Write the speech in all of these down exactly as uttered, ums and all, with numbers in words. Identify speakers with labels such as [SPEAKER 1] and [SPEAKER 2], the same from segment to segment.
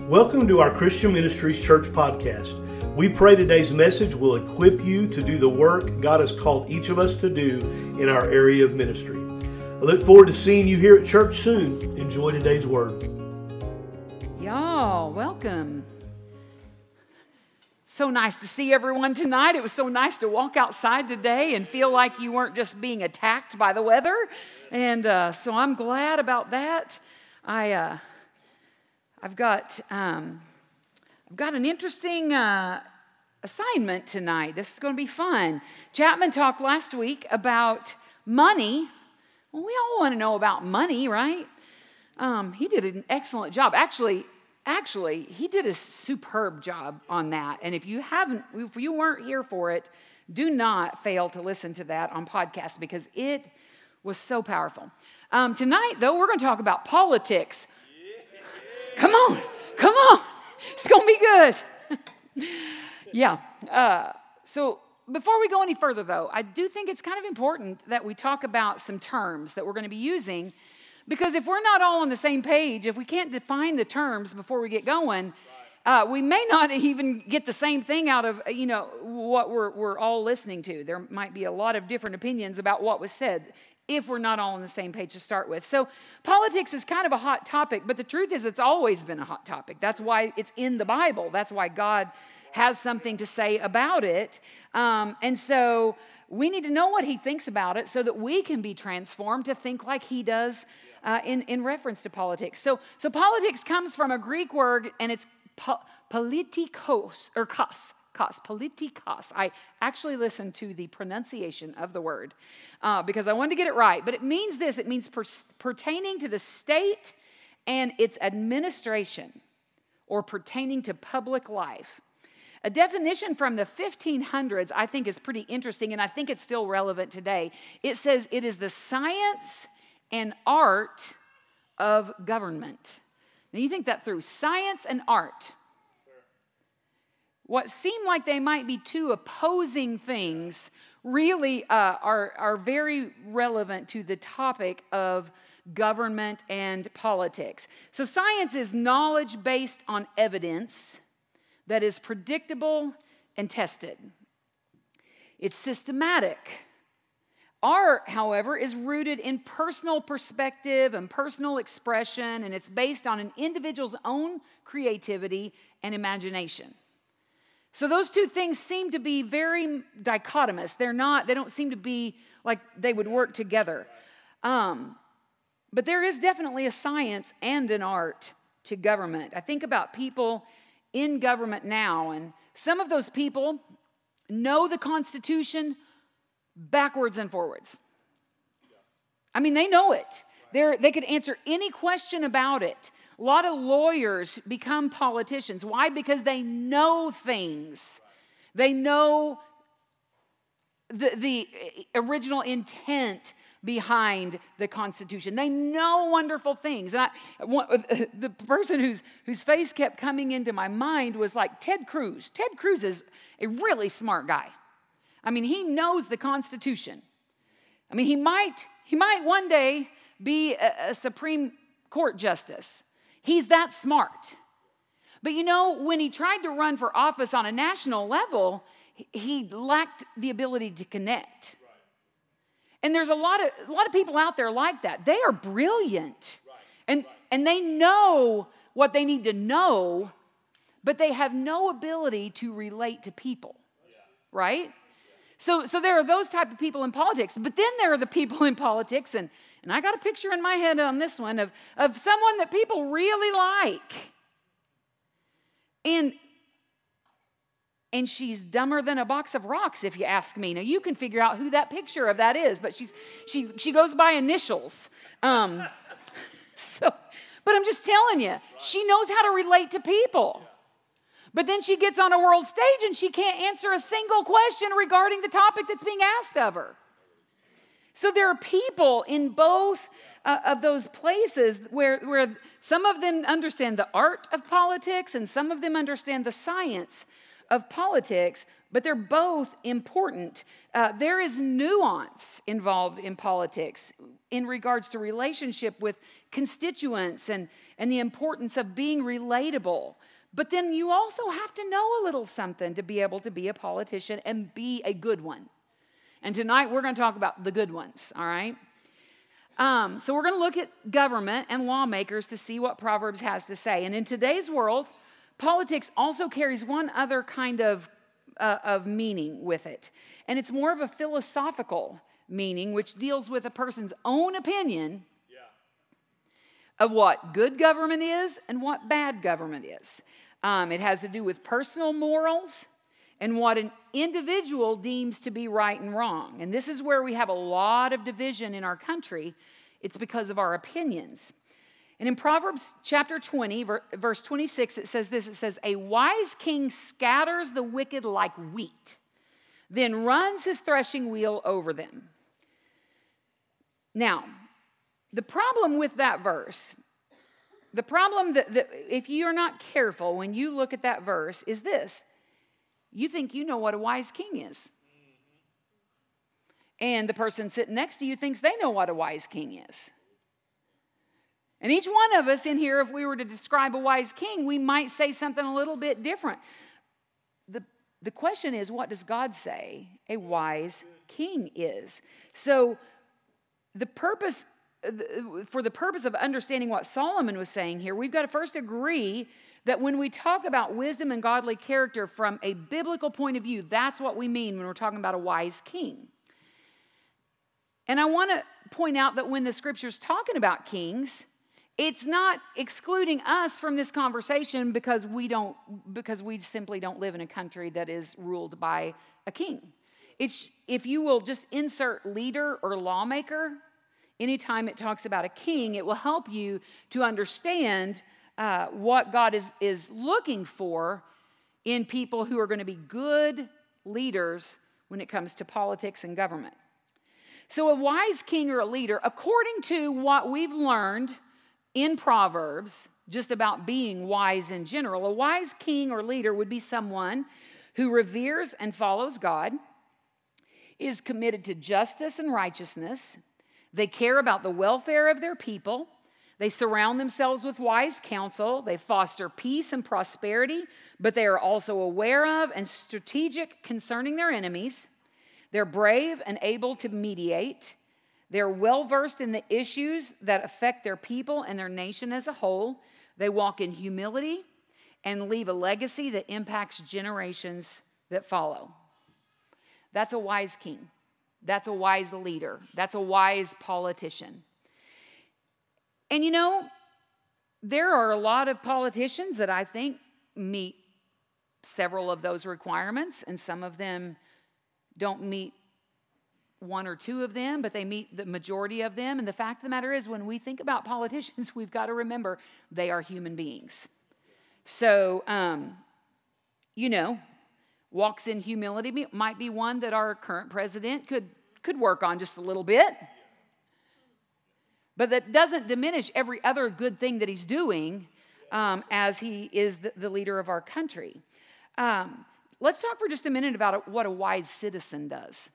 [SPEAKER 1] Welcome to our Christian Ministries Church podcast. We pray today's message will equip you to do the work God has called each of us to do in our area of ministry. I look forward to seeing you here at church soon. Enjoy today's word.
[SPEAKER 2] Y'all, welcome. So nice to see everyone tonight. It was so nice to walk outside today and feel like you weren't just being attacked by the weather. And uh, so I'm glad about that. I, uh, I've got, um, I've got an interesting uh, assignment tonight. This is going to be fun. Chapman talked last week about money. Well, we all want to know about money, right? Um, he did an excellent job. Actually, actually, he did a superb job on that. And if you haven't, if you weren't here for it, do not fail to listen to that on podcast because it was so powerful. Um, tonight, though, we're going to talk about politics. Come on, come on. It's going to be good. yeah. Uh, so before we go any further, though, I do think it's kind of important that we talk about some terms that we're going to be using, because if we're not all on the same page, if we can't define the terms before we get going, uh, we may not even get the same thing out of, you know, what we're, we're all listening to. There might be a lot of different opinions about what was said if we're not all on the same page to start with. So politics is kind of a hot topic, but the truth is it's always been a hot topic. That's why it's in the Bible. That's why God has something to say about it. Um, and so we need to know what he thinks about it so that we can be transformed to think like he does uh, in, in reference to politics. So, so politics comes from a Greek word, and it's po- politikos, or kos. Kos, politikos. I actually listened to the pronunciation of the word uh, because I wanted to get it right. But it means this. It means per- pertaining to the state and its administration, or pertaining to public life. A definition from the fifteen hundreds I think is pretty interesting, and I think it's still relevant today. It says it is the science and art of government. Now you think that through, science and art. What seem like they might be two opposing things really uh, are, are very relevant to the topic of government and politics. So science is knowledge based on evidence that is predictable and tested. It's systematic. Art, however, is rooted in personal perspective and personal expression, and it's based on an individual's own creativity and imagination. So those two things seem to be very dichotomous. They're not, they don't seem to be like they would work together. Um, but there is definitely a science and an art to government. I think about people in government now, and some of those people know the Constitution backwards and forwards. I mean, they know it. They're, they could answer any question about it. A lot of lawyers become politicians. Why? Because they know things. They know the, the original intent behind the Constitution. They know wonderful things. And I, one, the person whose, whose face kept coming into my mind was like Ted Cruz. Ted Cruz is a really smart guy. I mean, he knows the Constitution. I mean, he might, he might one day be a, a Supreme Court justice. He's that smart. But you know, when he tried to run for office on a national level, he lacked the ability to connect. Right. And there's a lot of a lot of people out there like that. They are brilliant. Right. And, right. and they know what they need to know, but they have no ability to relate to people. Yeah. Right? Yeah. So, so there are those type of people in politics. But then there are the people in politics, and And I got a picture in my head on this one of, of someone that people really like. And, and she's dumber than a box of rocks, if you ask me. Now, you can figure out who that picture of that is, but she's she she goes by initials. Um, so, but I'm just telling you, she knows how to relate to people. But then she gets on a world stage and she can't answer a single question regarding the topic that's being asked of her. So there are people in both uh, of those places where, where some of them understand the art of politics and some of them understand the science of politics, but they're both important. Uh, there is nuance involved in politics in regards to relationship with constituents and, and the importance of being relatable. But then you also have to know a little something to be able to be a politician and be a good one. And tonight we're going to talk about the good ones, all right? Um, so we're going to look at government and lawmakers to see what Proverbs has to say. And in today's world, politics also carries one other kind of, uh, of meaning with it. And it's more of a philosophical meaning, which deals with a person's own opinion yeah. of what good government is and what bad government is. Um, it has to do with personal morals and what an individual deems to be right and wrong. And this is where we have a lot of division in our country. It's because of our opinions. And in Proverbs chapter twenty, verse twenty-six, it says this. It says, "A wise king scatters the wicked like wheat, then runs his threshing wheel over them." Now, the problem with that verse, the problem that, that if you're not careful when you look at that verse is this. You think you know what a wise king is. And the person sitting next to you thinks they know what a wise king is. And each one of us in here, if we were to describe a wise king, we might say something a little bit different. The, the question is, what does God say a wise king is? So the purpose, for the purpose of understanding what Solomon was saying here, we've got to first agree that when we talk about wisdom and godly character from a biblical point of view, that's what we mean when we're talking about a wise king. And I want to point out that when the scripture's talking about kings, it's not excluding us from this conversation because we don't, because we simply don't live in a country that is ruled by a king. It's, if you will just insert leader or lawmaker, anytime it talks about a king, it will help you to understand Uh, what God is, is looking for in people who are going to be good leaders when it comes to politics and government. So a wise king or a leader, according to what we've learned in Proverbs, just about being wise in general, a wise king or leader would be someone who reveres and follows God, is committed to justice and righteousness. They care about the welfare of their people. They surround themselves with wise counsel. They foster peace and prosperity, but they are also aware of and strategic concerning their enemies. They're brave and able to mediate. They're well-versed in the issues that affect their people and their nation as a whole. They walk in humility and leave a legacy that impacts generations that follow. That's a wise king. That's a wise leader. That's a wise politician. And you know, there are a lot of politicians that I think meet several of those requirements, and some of them don't meet one or two of them, but they meet the majority of them. And the fact of the matter is, when we think about politicians, we've got to remember they are human beings. So, um, you know, walks in humility might be one that our current president could, could work on just a little bit. But that doesn't diminish every other good thing that he's doing um, as he is the, the leader of our country. Um, let's talk for just a minute about what a wise citizen does.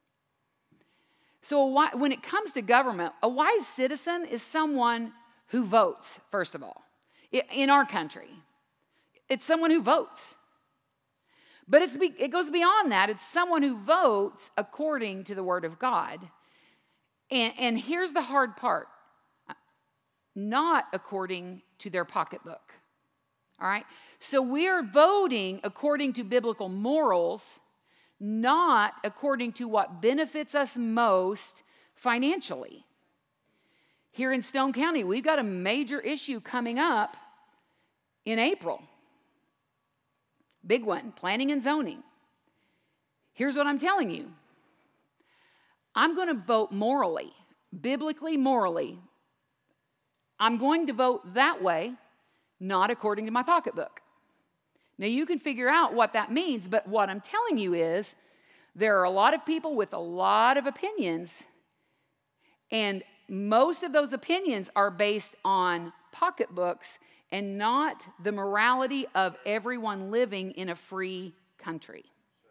[SPEAKER 2] So a, when it comes to government, a wise citizen is someone who votes, first of all, in our country. It's someone who votes. But it's, it goes beyond that. It's someone who votes according to the Word of God. And, and here's the hard part. Not according to their pocketbook. All right? So we are voting according to biblical morals, not according to what benefits us most financially. Here in Stone County, we've got a major issue coming up in April. Big one, planning and zoning. Here's what I'm telling you. I'm going to vote morally, biblically morally. I'm going to vote that way, not according to my pocketbook. Now, you can figure out what that means, but what I'm telling you is there are a lot of people with a lot of opinions, and most of those opinions are based on pocketbooks and not the morality of everyone living in a free country.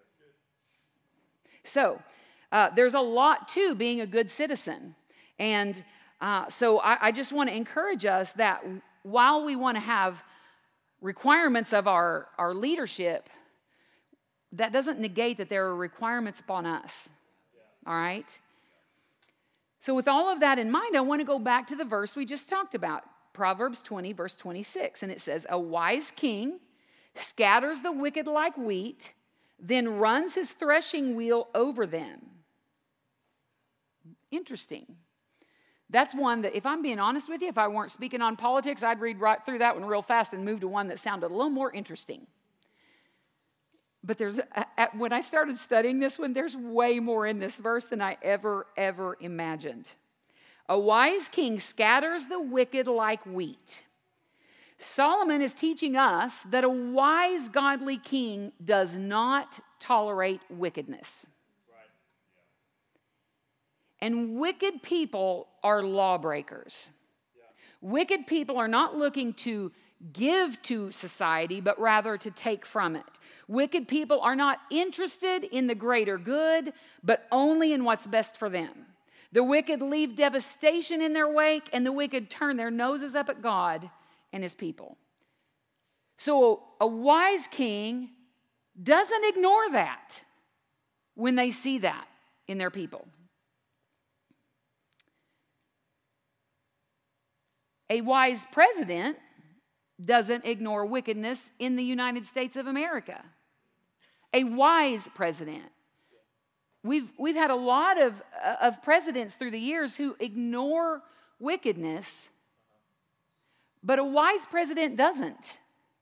[SPEAKER 2] So uh, there's a lot to being a good citizen. And uh, so I, I just want to encourage us that while we want to have requirements of our, our leadership, that doesn't negate that there are requirements upon us. All right? So with all of that in mind, I want to go back to the verse we just talked about, Proverbs twenty, verse twenty-six. And it says, a wise king scatters the wicked like wheat, then runs his threshing wheel over them. Interesting. That's one that, if I'm being honest with you, if I weren't speaking on politics, I'd read right through that one real fast and move to one that sounded a little more interesting. But there's, when I started studying this one, there's way more in this verse than I ever, ever imagined. A wise king scatters the wicked like wheat. Solomon is teaching us that a wise, godly king does not tolerate wickedness. And wicked people are lawbreakers. Yeah. Wicked people are not looking to give to society, but rather to take from it. Wicked people are not interested in the greater good, but only in what's best for them. The wicked leave devastation in their wake, and the wicked turn their noses up at God and his people. So a wise king doesn't ignore that when they see that in their people. A wise president doesn't ignore wickedness in the United States of America. A wise president. We've, we've had a lot of, uh, of presidents through the years who ignore wickedness, but a wise president doesn't.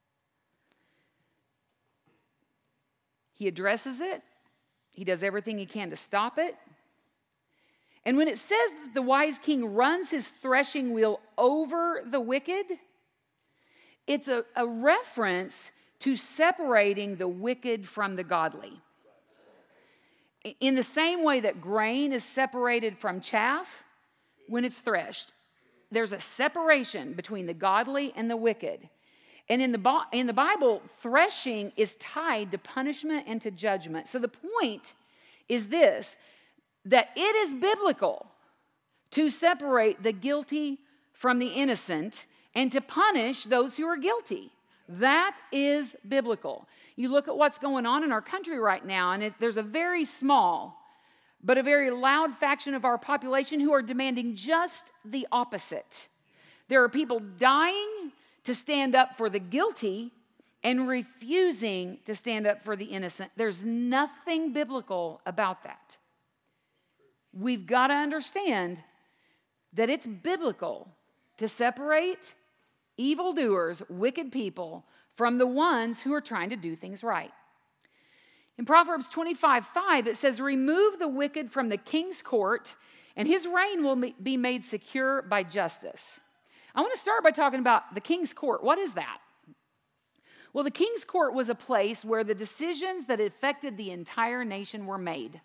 [SPEAKER 2] He addresses it. He does everything he can to stop it. And when it says that the wise king runs his threshing wheel over the wicked, it's a, a reference to separating the wicked from the godly. In the same way that grain is separated from chaff when it's threshed, there's a separation between the godly and the wicked. And in the, in the Bible, threshing is tied to punishment and to judgment. So the point is this, that it is biblical to separate the guilty from the innocent and to punish those who are guilty. That is biblical. You look at what's going on in our country right now, and it, there's a very small but a very loud faction of our population who are demanding just the opposite. There are people dying to stand up for the guilty and refusing to stand up for the innocent. There's nothing biblical about that. We've got to understand that it's biblical to separate evildoers, wicked people, from the ones who are trying to do things right. In Proverbs twenty-five five, it says, remove the wicked from the king's court, and his reign will be made secure by justice. I want to start by talking about the king's court. What is that? Well, the king's court was a place where the decisions that affected the entire nation were made.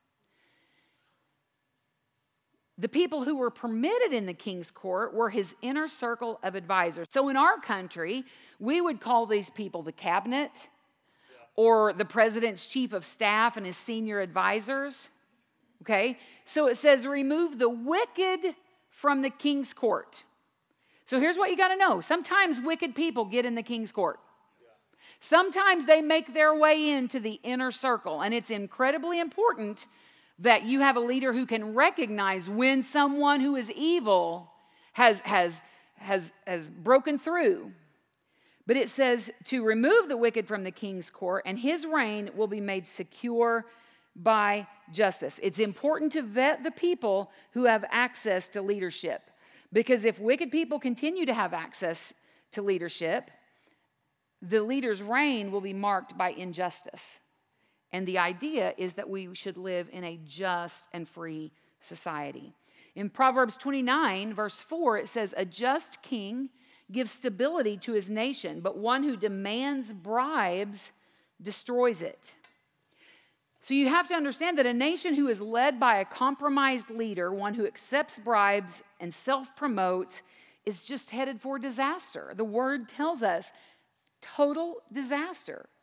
[SPEAKER 2] The people who were permitted in the king's court were his inner circle of advisors. So in our country, we would call these people the cabinet or the president's chief of staff and his senior advisors. Okay? So it says, remove the wicked from the king's court. So here's what you got to know. Sometimes wicked people get in the king's court. Sometimes they make their way into the inner circle, and it's incredibly important that you have a leader who can recognize when someone who is evil has, has, has, has broken through. But it says to remove the wicked from the king's court, and his reign will be made secure by justice. It's important to vet the people who have access to leadership, because if wicked people continue to have access to leadership, the leader's reign will be marked by injustice. And the idea is that we should live in a just and free society. In Proverbs twenty-nine, verse four, it says, a just king gives stability to his nation, but one who demands bribes destroys it. So you have to understand that a nation who is led by a compromised leader, one who accepts bribes and self-promotes, is just headed for disaster. The word tells us total disaster.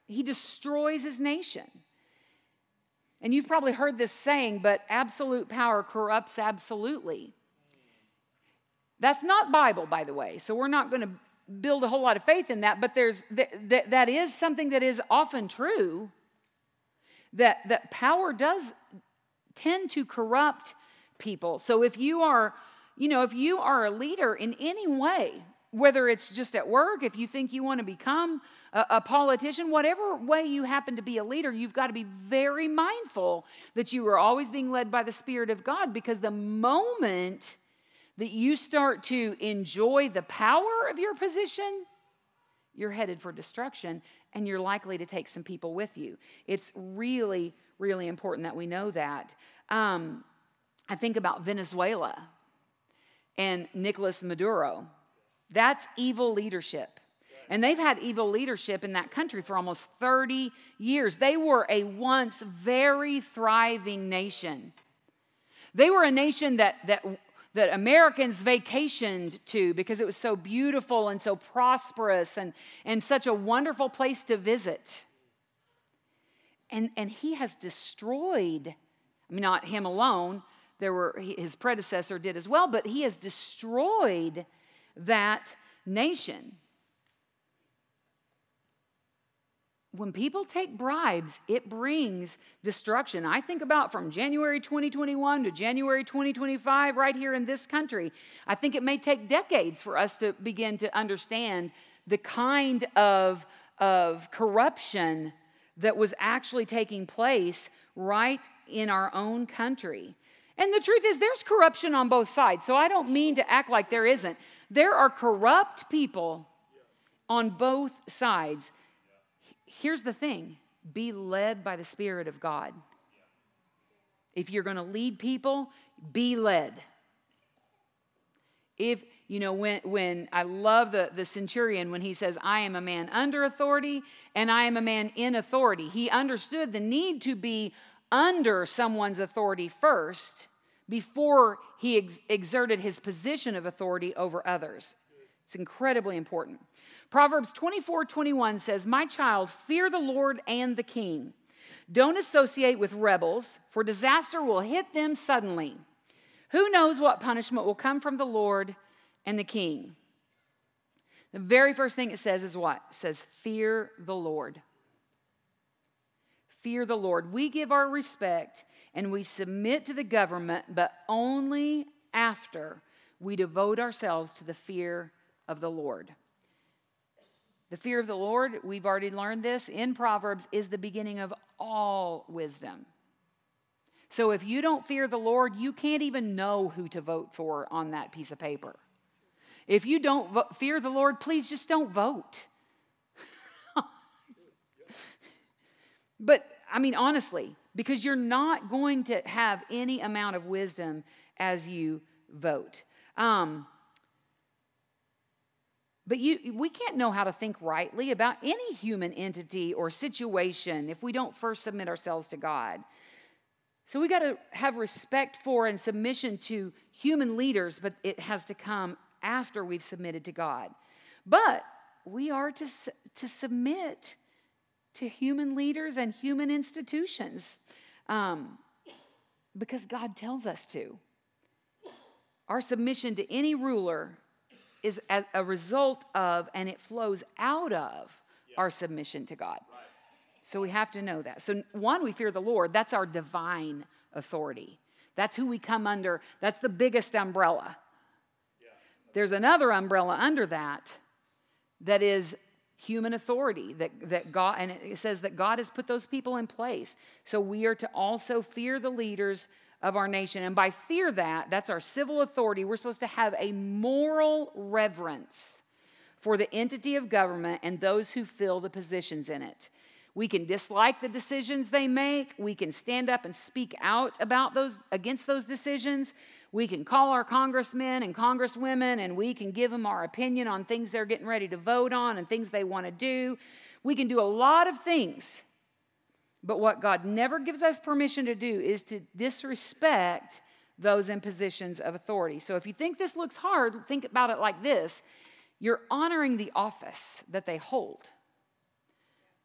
[SPEAKER 2] He destroys his nation. And you've probably heard this saying, but absolute power corrupts absolutely. That's not Bible, by the way, so we're not going to build a whole lot of faith in that, but there's th- th- that is something that is often true, that, that power does tend to corrupt people. So if you are, you know, if you are a leader in any way, whether it's just at work, if you think you want to become a, a politician, whatever way you happen to be a leader, you've got to be very mindful that you are always being led by the Spirit of God, because the moment that you start to enjoy the power of your position, you're headed for destruction, and you're likely to take some people with you. It's really, really important that we know that. Um, I think about Venezuela and Nicolas Maduro. That's evil leadership. And they've had evil leadership in that country for almost thirty years. They were a once very thriving nation. They were a nation that, that, that Americans vacationed to because it was so beautiful and so prosperous and, and such a wonderful place to visit. And, and he has destroyed, I mean, not him alone, there were his predecessor did as well, but he has destroyed that nation. When people take bribes, it brings destruction. I think about from January twenty twenty-one to January twenty twenty-five right here in this country. I think it may take decades for us to begin to understand the kind of, of corruption that was actually taking place right in our own country. And the truth is, there's corruption on both sides, so I don't mean to act like there isn't. There are corrupt people on both sides. Here's the thing, be led by the Spirit of God. If you're going to lead people, be led. If, you know, when, when I love the, the centurion when he says, I am a man under authority and I am a man in authority. He understood the need to be under someone's authority first before he ex- exerted his position of authority over others. It's incredibly important. Proverbs twenty-four twenty-one says, my child, fear the Lord and the king. Don't associate with rebels, for disaster will hit them suddenly. Who knows what punishment will come from the Lord and the king? The very first thing it says is what? It says, fear the Lord. Fear the Lord. We give our respect and we submit to the government, but only after we devote ourselves to the fear of the Lord. The fear of the Lord, we've already learned this in Proverbs, is the beginning of all wisdom. So if you don't fear the Lord, you can't even know who to vote for on that piece of paper. If you don't vo- fear the Lord, please just don't vote. But, I mean, honestly, because you're not going to have any amount of wisdom as you vote. Um, but you, we can't know how to think rightly about any human entity or situation if we don't first submit ourselves to God. So we got to have respect for and submission to human leaders, but it has to come after we've submitted to God. But we are to, to submit to human leaders and human institutions um, because God tells us to. Our submission to any ruler is a, a result of, and it flows out of, yeah. our submission to God. Right. So we have to know that. So one, we fear the Lord. That's our divine authority. That's who we come under. That's the biggest umbrella. Yeah. There's another umbrella under that that is human authority, that, that God, and it says that God has put those people in place. So we are to also fear the leaders of our nation. And by fear that, that's our civil authority, we're supposed to have a moral reverence for the entity of government and those who fill the positions in it. We can dislike the decisions they make. We can stand up and speak out about those, against those decisions. We can call our congressmen and congresswomen, and we can give them our opinion on things they're getting ready to vote on and things they want to do. We can do a lot of things. But what God never gives us permission to do is to disrespect those in positions of authority. So if you think this looks hard, think about it like this. You're honoring the office that they hold.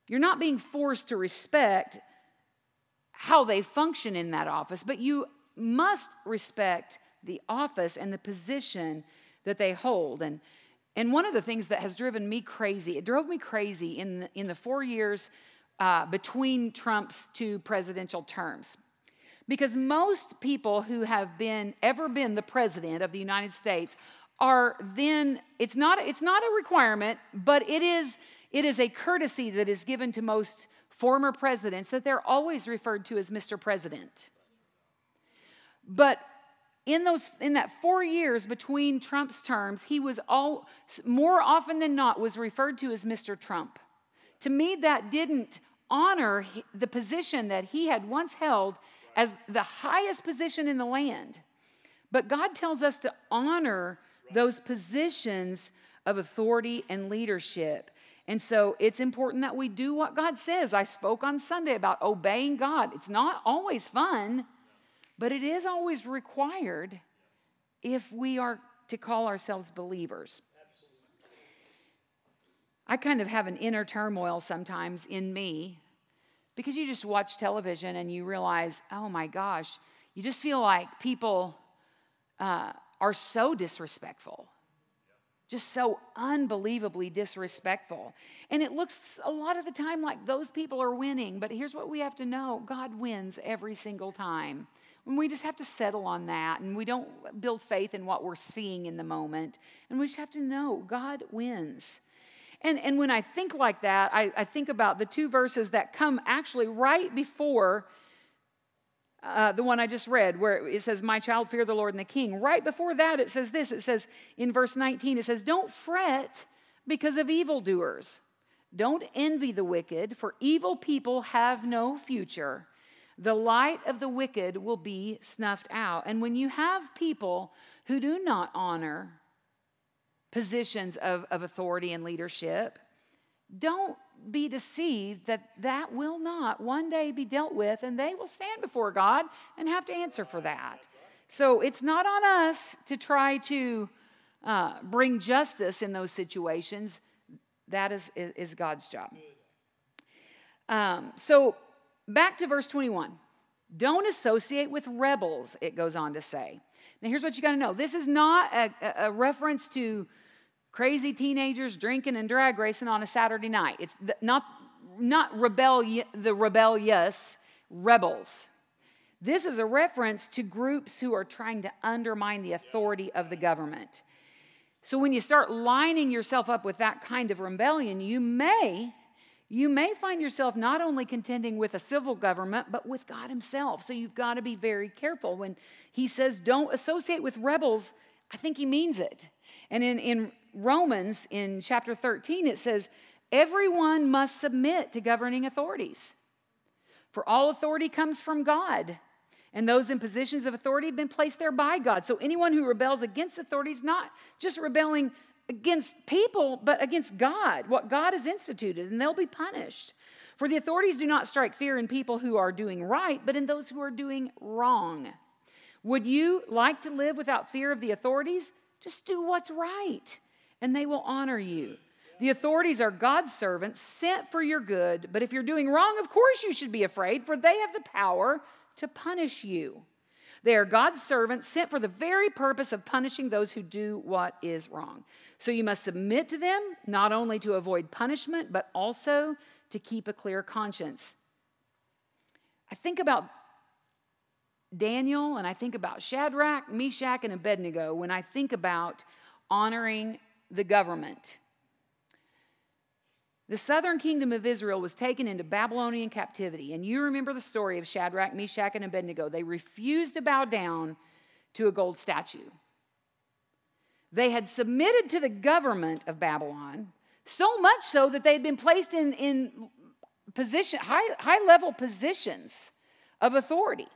[SPEAKER 2] You're not being forced to respect how they function in that office, but you must respect the office and the position that they hold. And, and one of the things that has driven me crazy, it drove me crazy in the, in the four years uh, between Trump's two presidential terms. Because most people who have been ever been the president of the United States are then, it's not, it's not a requirement, but it is, it is a courtesy that is given to most former presidents that they're always referred to as Mister President. But in those, in that four years between Trump's terms, he was all, more often than not, was referred to as Mister Trump. To me, that didn't honor the position that he had once held as the highest position in the land. But God tells us to honor those positions of authority and leadership. And so it's important that we do what God says. I spoke on Sunday about obeying God. It's not always fun, but it is always required if we are to call ourselves believers. I kind of have an inner turmoil sometimes in me because you just watch television and you realize, oh my gosh, you just feel like people uh, are so disrespectful. Just so unbelievably disrespectful. And it looks a lot of the time like those people are winning. But here's what we have to know. God wins every single time. And we just have to settle on that. And we don't build faith in what we're seeing in the moment. And we just have to know God wins. And, and when I think like that, I, I think about the two verses that come actually right before Uh, the one I just read, where it says, my child, fear the Lord and the King. Right before that, it says this. It says in verse nineteen, it says, don't fret because of evildoers. Don't envy the wicked, for evil people have no future. The light of the wicked will be snuffed out. And when you have people who do not honor positions of, of authority and leadership, don't be deceived that that will not one day be dealt with, and they will stand before God and have to answer for that. So it's not on us to try to uh, bring justice in those situations. That is, is, is God's job. Um, so back to verse twenty-one. Don't associate with rebels, it goes on to say. Now here's what you got to know. This is not a, a reference to crazy teenagers drinking and drag racing on a Saturday night. It's not, not rebelli- the rebellious rebels. This is a reference to groups who are trying to undermine the authority of the government. So when you start lining yourself up with that kind of rebellion, you may, you may find yourself not only contending with a civil government, but with God himself. So you've got to be very careful. When he says don't associate with rebels, I think he means it. And in, in Romans, in chapter thirteen, it says, everyone must submit to governing authorities. For all authority comes from God, and those in positions of authority have been placed there by God. So anyone who rebels against authority is not just rebelling against people, but against God, what God has instituted, and they'll be punished. For the authorities do not strike fear in people who are doing right, but in those who are doing wrong. Would you like to live without fear of the authorities? Just do what's right, and they will honor you. The authorities are God's servants sent for your good, but if you're doing wrong, of course you should be afraid, for they have the power to punish you. They are God's servants sent for the very purpose of punishing those who do what is wrong. So you must submit to them, not only to avoid punishment, but also to keep a clear conscience. I think about Daniel, and I think about Shadrach, Meshach, and Abednego when I think about honoring the government. The southern kingdom of Israel was taken into Babylonian captivity, and you remember the story of Shadrach, Meshach, and Abednego. They refused to bow down to a gold statue. They had submitted to the government of Babylon, so much so that they had been placed in, in position, high, high-level positions of authority.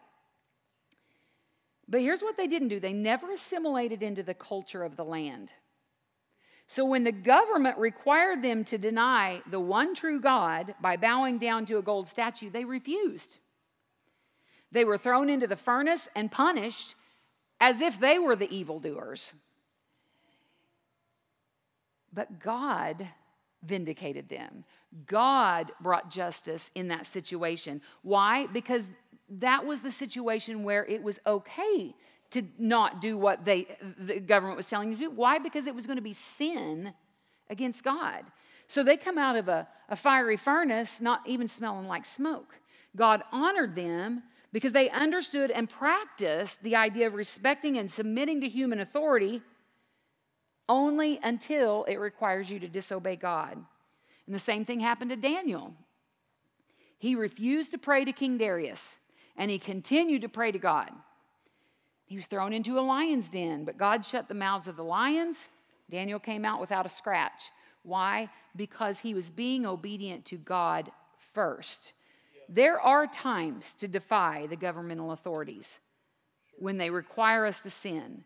[SPEAKER 2] But here's what they didn't do. They never assimilated into the culture of the land. So when the government required them to deny the one true God by bowing down to a gold statue, they refused. They were thrown into the furnace and punished as if they were the evildoers. But God vindicated them. God brought justice in that situation. Why? Because that was the situation where it was okay to not do what they, the government was telling you to do. Why? Because it was going to be sin against God. So they come out of a, a fiery furnace, not even smelling like smoke. God honored them because they understood and practiced the idea of respecting and submitting to human authority only until it requires you to disobey God. And the same thing happened to Daniel. He refused to pray to King Darius, and he continued to pray to God. He was thrown into a lion's den, but God shut the mouths of the lions. Daniel came out without a scratch. Why? Because he was being obedient to God first. There are times to defy the governmental authorities when they require us to sin.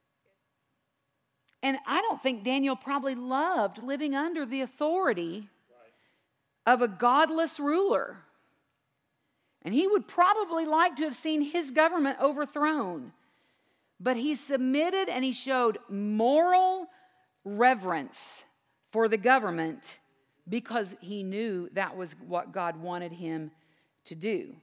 [SPEAKER 2] And I don't think Daniel probably loved living under the authority of a godless ruler. And he would probably like to have seen his government overthrown. But he submitted and he showed moral reverence for the government because he knew that was what God wanted him to do.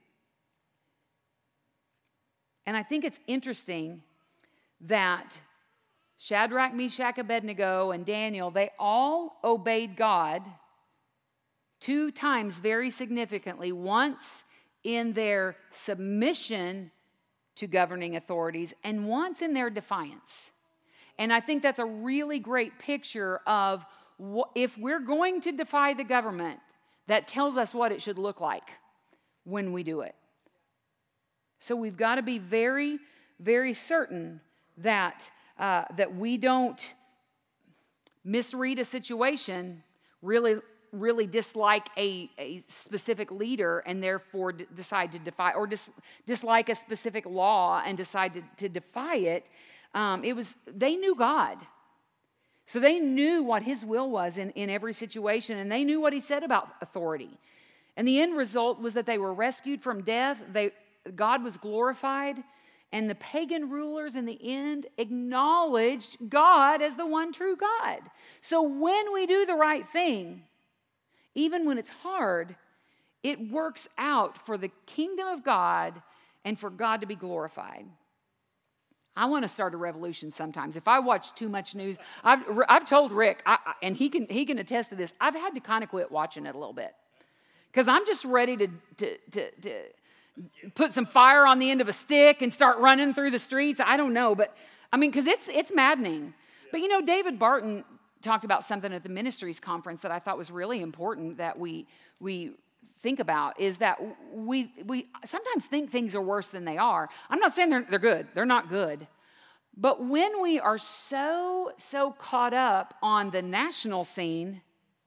[SPEAKER 2] And I think it's interesting that Shadrach, Meshach, Abednego, and Daniel, they all obeyed God two times very significantly. Once in their submission to governing authorities, and once in their defiance. And I think that's a really great picture of what, if we're going to defy the government, that tells us what it should look like when we do it. So we've got to be very, very certain that uh, that we don't misread a situation, really really dislike a, a specific leader and therefore d- decide to defy, or dis, dislike a specific law and decide to, to defy it. Um, it was, they knew God. So they knew what his will was in, in every situation, and they knew what he said about authority. And the end result was that they were rescued from death. They, God was glorified, and the pagan rulers in the end acknowledged God as the one true God. So when we do the right thing, even when it's hard, it works out for the kingdom of God and for God to be glorified. I want to start a revolution sometimes. If I watch too much news, I've, I've told Rick, I, and he can he can attest to this, I've had to kind of quit watching it a little bit. Because I'm just ready to, to, to, to put some fire on the end of a stick and start running through the streets. I don't know, but I mean, because it's, it's maddening. But you know, David Barton talked about something at the ministries conference that I thought was really important that we we think about, is that we we sometimes think things are worse than they are. I'm not saying they're they're good. They're not good. But when we are so, so caught up on the national scene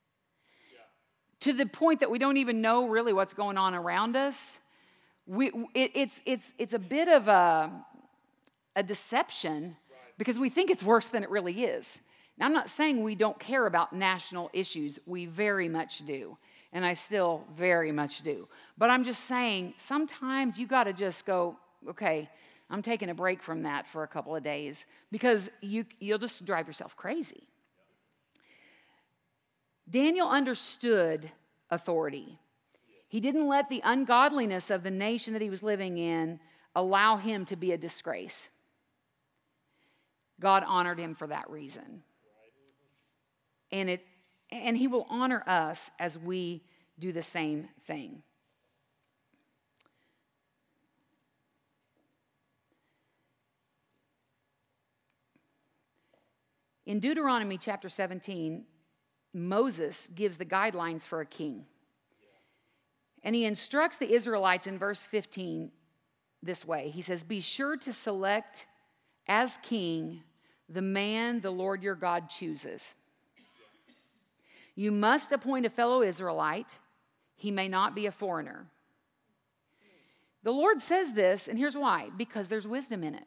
[SPEAKER 2] to the point that we don't even know really what's going on around us, we it, it's it's it's a bit of a a deception because we think it's worse than it really is. Now, I'm not saying we don't care about national issues. We very much do. And I still very much do. But I'm just saying, sometimes you got to just go, okay, I'm taking a break from that for a couple of days, because you, you'll just drive yourself crazy. Daniel understood authority. He didn't let the ungodliness of the nation that he was living in allow him to be a disgrace. God honored him for that reason. And it, and he will honor us as we do the same thing. In Deuteronomy chapter seventeen, Moses gives the guidelines for a king. And he instructs the Israelites in verse fifteen this way. He says, "Be sure to select as king the man the Lord your God chooses. You must appoint a fellow Israelite. He may not be a foreigner." The Lord says this, and here's why. Because there's wisdom in it.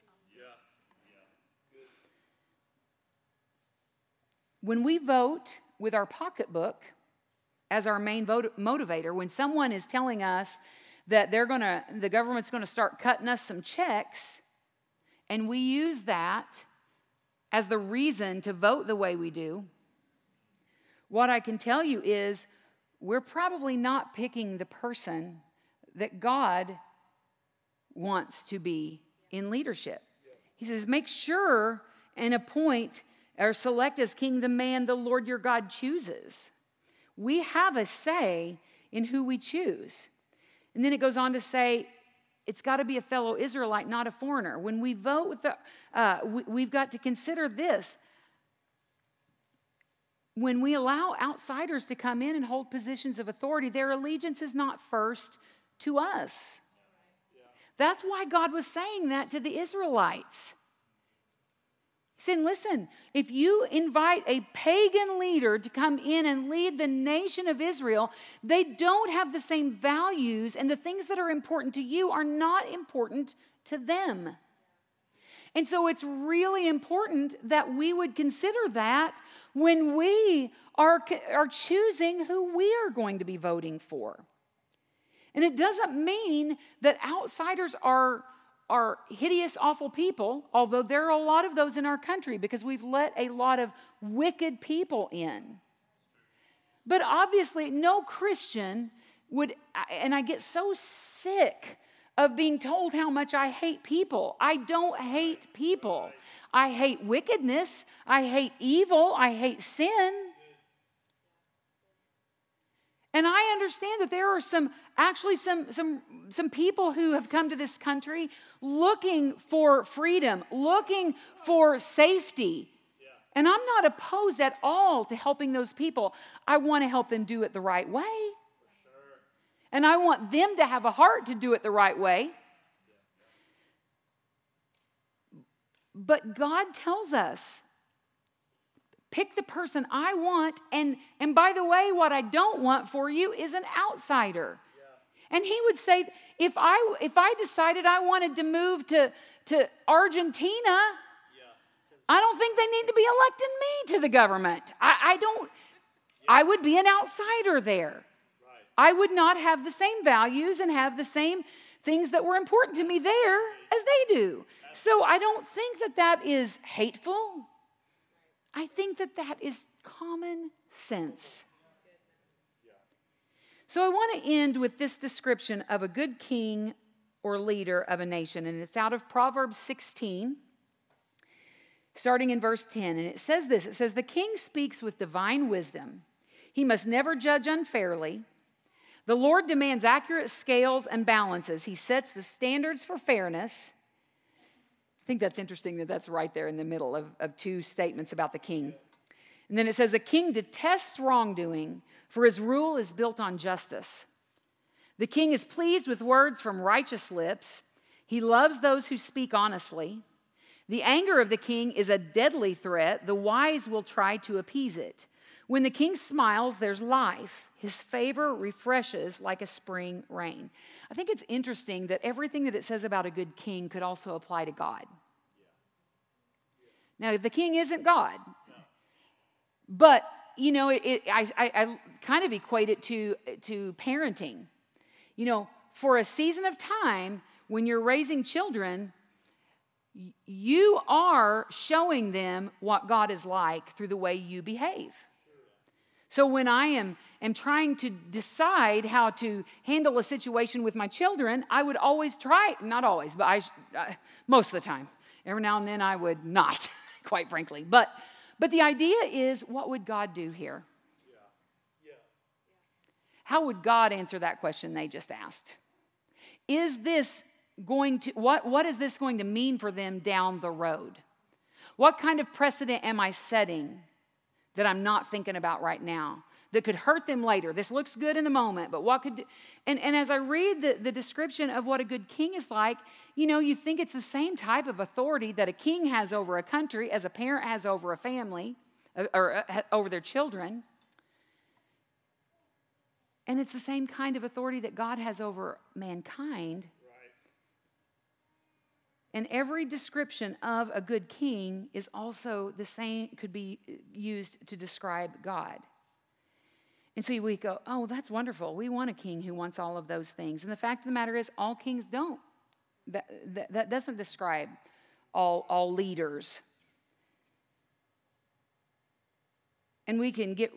[SPEAKER 2] When we vote with our pocketbook as our main vote motivator, when someone is telling us that they're gonna, the government's going to start cutting us some checks, and we use that as the reason to vote the way we do, what I can tell you is we're probably not picking the person that God wants to be in leadership. He says, make sure and appoint or select as king the man the Lord your God chooses. We have a say in who we choose. And then it goes on to say, it's got to be a fellow Israelite, not a foreigner. When we vote with the, uh, we, we've got to consider this. When we allow outsiders to come in and hold positions of authority, their allegiance is not first to us. That's why God was saying that to the Israelites. He said, listen, if you invite a pagan leader to come in and lead the nation of Israel, they don't have the same values, and the things that are important to you are not important to them. And so it's really important that we would consider that when we are, are choosing who we are going to be voting for. And it doesn't mean that outsiders are, are hideous, awful people, although there are a lot of those in our country because we've let a lot of wicked people in. But obviously, no Christian would, and I get so sick of being told how much I hate people. I don't hate people. I hate wickedness. I hate evil. I hate sin. And I understand that there are some, actually some, some, some people who have come to this country looking for freedom, looking for safety. Yeah. And I'm not opposed at all to helping those people. I want to help them do it the right way. For sure. And I want them to have a heart to do it the right way. Yeah. But God tells us, pick the person I want, and, and by the way, what I don't want for you is an outsider. Yeah. And he would say, if I if I decided I wanted to move to, to Argentina, yeah. I don't think they need to be electing me to the government. I, I don't, yeah. I would be an outsider there. Right. I would not have the same values and have the same things that were important to me there as they do. So I don't think that that is hateful. I think that that is common sense. So I want to end with this description of a good king or leader of a nation, and it's out of Proverbs sixteen, starting in verse ten, and it says this, it says, the king speaks with divine wisdom. He must never judge unfairly. The Lord demands accurate scales and balances. He sets the standards for fairness. I think that's interesting that that's right there in the middle of, of two statements about the king. And then it says, a king detests wrongdoing, for his rule is built on justice. The king is pleased with words from righteous lips. He loves those who speak honestly. The anger of the king is a deadly threat. The wise will try to appease it. When the king smiles, there's life. His favor refreshes like a spring rain. I think it's interesting that everything that it says about a good king could also apply to God. Now, the king isn't God. But, you know, it, it, I, I, I kind of equate it to, to parenting. You know, for a season of time, when you're raising children, you are showing them what God is like through the way you behave. So when I am, am trying to decide how to handle a situation with my children, I would always try, not always, but I, I most of the time. Every now and then I would not, quite frankly. But, but the idea is, what would God do here? Yeah. Yeah. How would God answer that question they just asked? Is this going to, what, what is this going to mean for them down the road? What kind of precedent am I setting that I'm not thinking about right now, that could hurt them later? This looks good in the moment, but what could... And, and as I read the, the description of what a good king is like, you know, you think it's the same type of authority that a king has over a country as a parent has over a family, or, or uh, over their children. And it's the same kind of authority that God has over mankind. And every description of a good king is also the same, could be used to describe God. And so we go, oh, that's wonderful. We want a king who wants all of those things. And the fact of the matter is, all kings don't. That, that, that doesn't describe all, all leaders. And we can get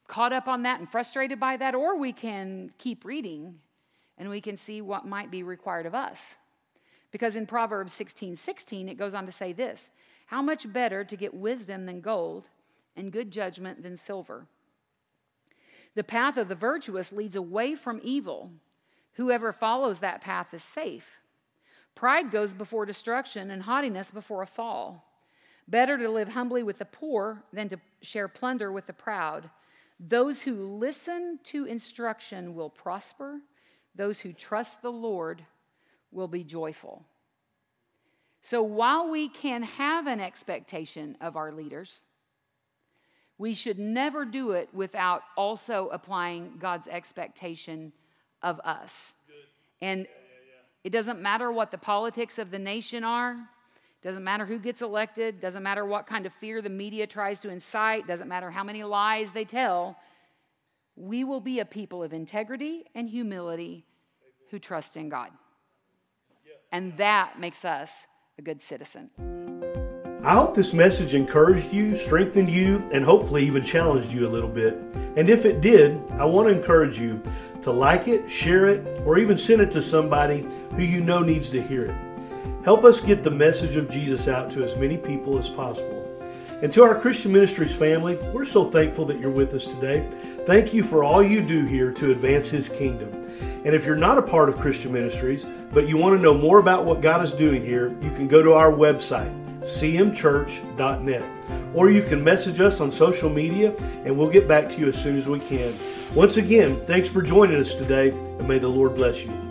[SPEAKER 2] caught up on that and frustrated by that, or we can keep reading and we can see what might be required of us. Because in Proverbs sixteen sixteen, it goes on to say this: how much better to get wisdom than gold, and good judgment than silver. The path of the virtuous leads away from evil. Whoever follows that path is safe. Pride goes before destruction, and haughtiness before a fall. Better to live humbly with the poor than to share plunder with the proud. Those who listen to instruction will prosper. Those who trust the Lord will be joyful. So while we can have an expectation of our leaders, we should never do it without also applying God's expectation of us. Good. And yeah, yeah, yeah. It doesn't matter what the politics of the nation are. Doesn't matter who gets elected. Doesn't matter what kind of fear the media tries to incite. Doesn't matter how many lies they tell. We will be a people of integrity and humility who trust in God. And that makes us a good citizen.
[SPEAKER 1] I hope this message encouraged you, strengthened you, and hopefully even challenged you a little bit. And if it did, I want to encourage you to like it, share it, or even send it to somebody who you know needs to hear it. Help us get the message of Jesus out to as many people as possible. And to our Christian Ministries family, we're so thankful that you're with us today. Thank you for all you do here to advance His kingdom. And if you're not a part of Christian Ministries, but you want to know more about what God is doing here, you can go to our website, c m church dot net. Or you can message us on social media, and we'll get back to you as soon as we can. Once again, thanks for joining us today, and may the Lord bless you.